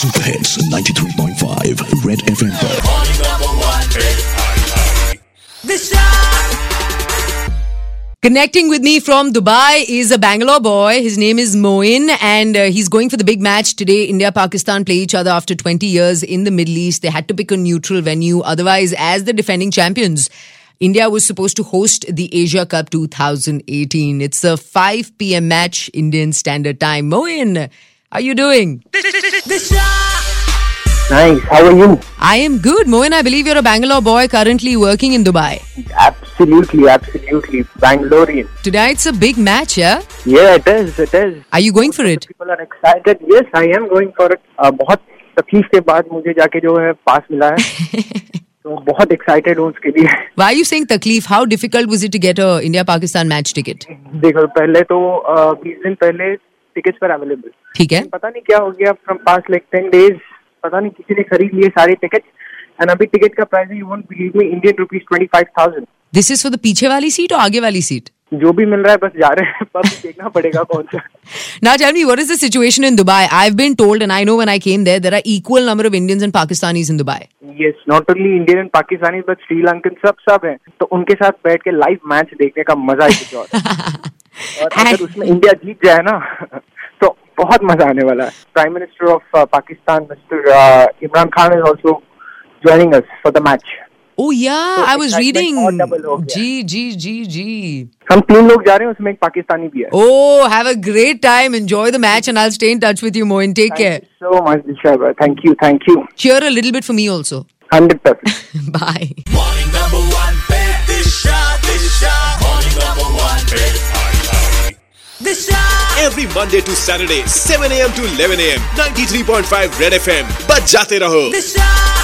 Super Hits 93.5 Red FM पर। Connecting with me from Dubai is a Bangalore boy. His name is Moin, and he's going for the big match today. India-Pakistan play each other after 20 years in the Middle East. They had to pick a neutral venue. Otherwise, as the defending champions, India was supposed to host the Asia Cup 2018. It's a 5 p.m. match, Indian Standard Time. Moin, how are you doing? Nice. How are you? I am good. Moin, I believe you're a Bangalore boy currently working in Dubai. Absolutely. Bangalorean. Tonight's a big match, yeah? Yeah, it is. Are you going for it? People are excited. Yes, I am going for it. बहुत तकलीफ के बाद मुझे जाके जो है पास मिला है. तो बहुत excited हूँ उसके लिए. Why are you saying तकलीफ? How difficult was it to get a India-Pakistan match ticket? देखो पहले तो 20 दिन पहले टिकट्स पर अवेलेबल. ठीक है. पता नहीं क्या हो गया from past like 10 days. पता नहीं किसी ने खरीद लिए सारे टिकट. And अभी टिकट का price you won't believe me Indian rupees 25,000. This is for the पीछे वाली सीट और आगे वाली सीट? जो भी मिल रहा है बस जा रहे हैं. पर देखना पड़ेगा कौन सा. Now tell me, what is the situation in Dubai? I've been told, and I know when I came there are equal number of Indians and Pakistanis in Dubai. Yes, not only Indian and Pakistani but Sri Lankan सब हैं. तो उनके साथ बैठ के live match देखने का मजा ही कुछ और है. और अगर उसमें इंडिया जीत जाए ना तो बहुत मजा आने वाला है. Prime Minister of Pakistan, Mr. Imran Khan is also joining us for the match. Oh yeah, So I was reading. जी. जी. हम 3 लोग जा रहे हैं उसमें एक पाकिस्तानी भी है. Oh, have a great time. Enjoy the match and I'll stay in touch with you, Moin. Take care. Thank you so much, Disha. Thank you. Cheer a little bit for me also. 100%. Bye. Morning number one, Disha. Morning number one, Disha. Every Monday to Saturday, 7 a.m. to 11 a.m. 93.5 Red FM. बज जाते रहो.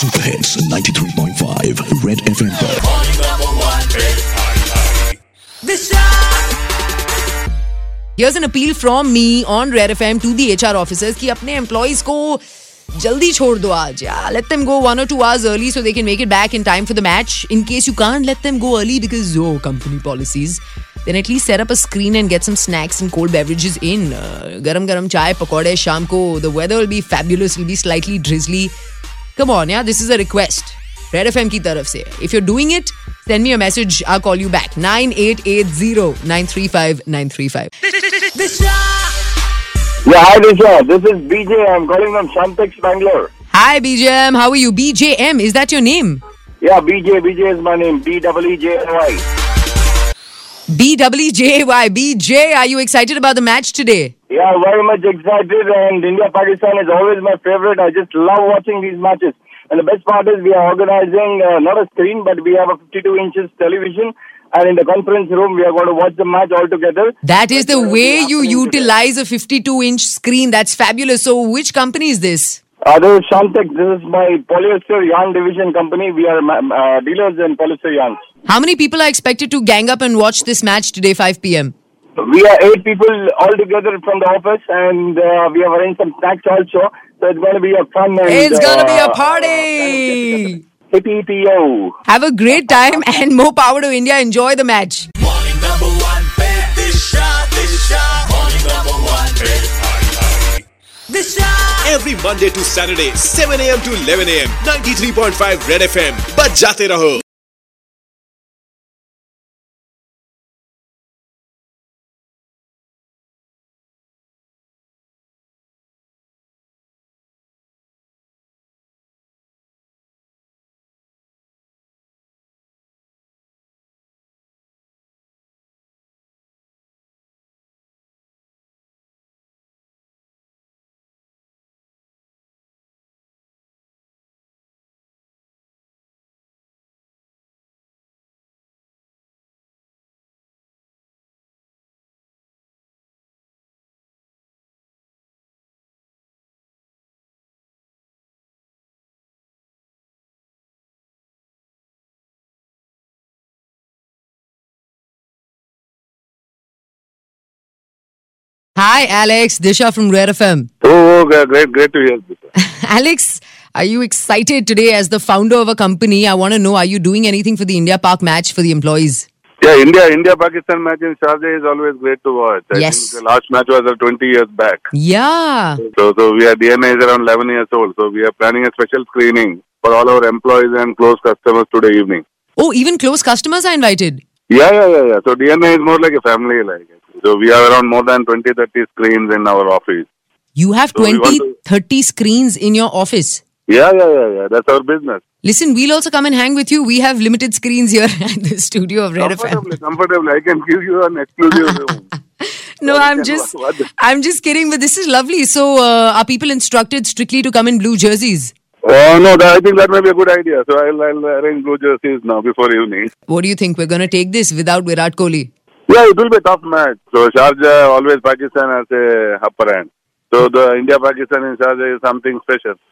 Super hits 93.5 red FM पर। Here's an appeal from me on Red FM to the HR officers कि अपने employees को जल्दी छोड़ दो आज. Let them go 1 or 2 hours early so they can make it back in time for the match. In case you can't let them go early because company policies, then at least set up a screen and get some snacks and cold beverages in. Garam chai, pakode sham ko. The weather will be fabulous. It'll be slightly drizzly. Come on, this is a request. Red FM की तरफ से. If you're doing it, send me a message. I'll call you back. 9880-935-935. Yeah, hi Disha. This is BJ. I'm calling from Shantex, Bangalore. Hi BJM, how are you? BJM, is that your name? Yeah, BJ is my name. BEEJY. BEEJY. BJ, are you excited about the match today? Yeah, very much excited. And India-Pakistan is always my favorite. I just love watching these matches. And the best part is we are organizing not a screen, but we have a 52 inches television. And in the conference room, we are going to watch the match all together. That is the way you utilize a 52-inch screen. That's fabulous. So which company is this? This is Shantex. This is my polyester yarn division company. We are dealers in polyester yarns. How many people are expected to gang up and watch this match today, 5 p.m.? We are 8 people all together from the office, and we have arranged some snacks also. So it's going to be a fun and... It's going to be a party! Hippie-yo. Have a great time and more power to India. Enjoy the match. Morning number one, Disha. Morning number one, Disha. Every Monday to Saturday, 7 a.m. to 11 a.m. 93.5 Red FM. बजाते रहो. Hi, Alex. Disha from Red FM. Oh, great to hear this. Alex, are you excited today as the founder of a company? I want to know, are you doing anything for the India-Pak match for the employees? Yeah, India-Pakistan match in Sharjah is always great to watch. I think the last match was 20 years back. Yeah. So we are DNA is around 11 years old. So we are planning a special screening for all our employees and close customers today evening. Oh, even close customers are invited? Yeah. So DNA is more like a family. So we are around more than 20-30 screens in our office. You have 20-30 screens in your office? Yeah. That's our business. Listen, we'll also come and hang with you. We have limited screens here at the studio of Red FM. Comfortably. I can give you an exclusive room. No, I'm just kidding, but this is lovely. So, are people instructed strictly to come in blue jerseys? Oh, no, I think that may be a good idea. So, I'll arrange blue jerseys now before evening. What do you think? We're going to take this without Virat Kohli? Yeah, it will be a tough match. So, Sharjah, always Pakistan has a upper hand. So, the India-Pakistan in Sharjah is something special.